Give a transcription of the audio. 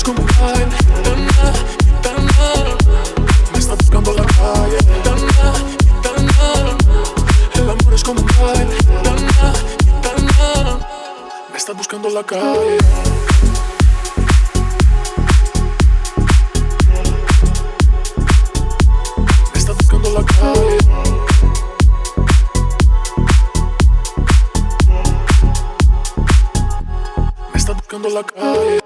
es como un baile. Gitana, gitana, me está buscando la calle. Gitana, gitana, el amor es como un baile. Gitana, gitana, me está buscando la calle. Me está buscando la calle. Me está buscando la calle.